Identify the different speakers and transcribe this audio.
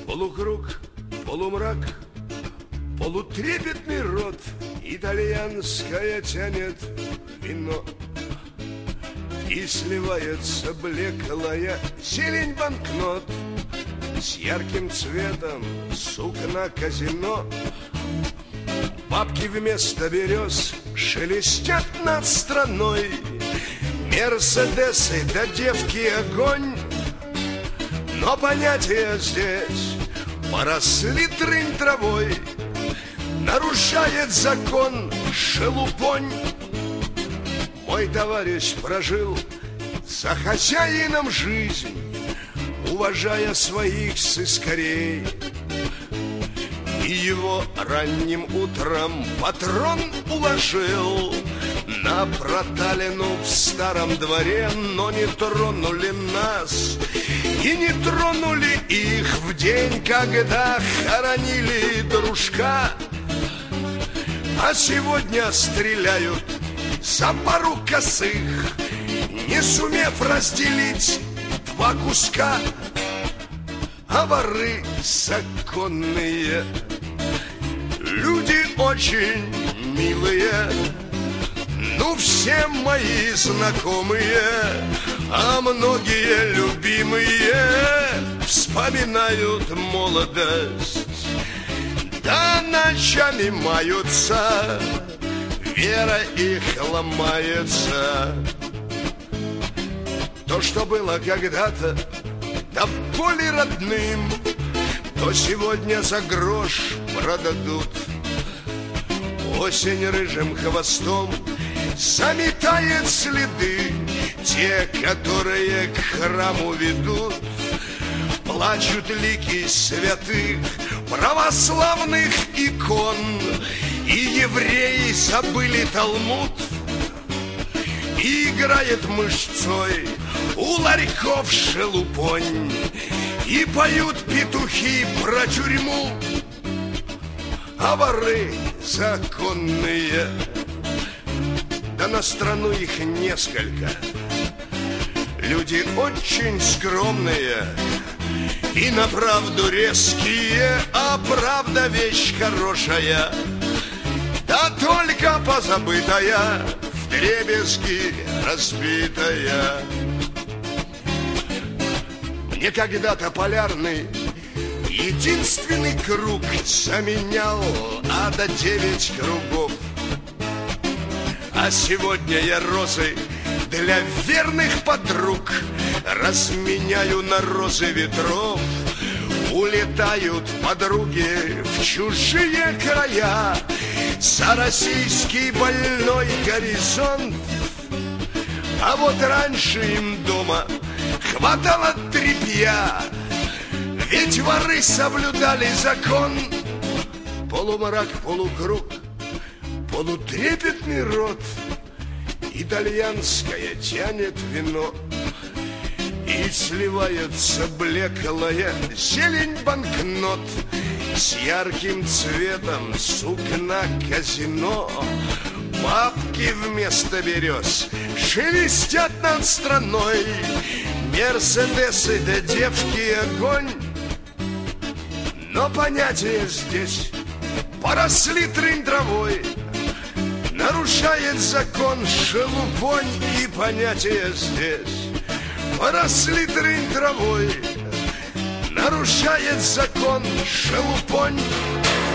Speaker 1: Полукруг, полумрак, полутрепетный рот, итальянское тянет вино. И сливается блеклая зелень банкнот с ярким цветом сукна казино. Бабки вместо берез шелестят над страной, мерседесы да девки огонь. Но понятия здесь поросли трынь травой, нарушает закон шелупонь. Мой товарищ прожил за хозяином жизнь, уважая своих сыскарей. И его ранним утром патрон уложил на проталину в старом дворе. Но не тронули нас и не тронули их в день, когда хоронили дружка. А сегодня стреляют за пару косых, не сумев разделить два куска. А воры законные люди очень милые, ну все мои знакомые, а многие любимые вспоминают молодость, да ночами маются, вера их ломается. То, что было когда-то до боли родным, то сегодня за грош продадут. Осень рыжим хвостом заметает следы, те, которые к храму ведут. Плачут лики святых православных икон, и евреи забыли Талмуд. И играет мышцой у ларьков шелупонь, и поют петухи про тюрьму. А воры законные, да на страну их несколько, люди очень скромные и на правду резкие, а правда вещь хорошая, да только позабытая, вдребезги разбитая. Мне когда-то полярный единственный круг заменял ада 9 кругов. А сегодня я розы для верных подруг разменяю на розы ветров. Улетают подруги в чужие края за российский больной горизонт. А вот раньше им дома хватало тряпья, ведь воры соблюдали закон. Полумрак, полукруг, полутрепетный рот, итальянское тянет вино. И сливается блеклая зелень банкнот с ярким цветом сукна казино. Бабки вместо берез шелестят над страной, мерседесы да девки огонь. Но понятия здесь поросли трынь травой, нарушает закон шелупонь. И понятия здесь поросли трынь травой, нарушает закон шелупонь.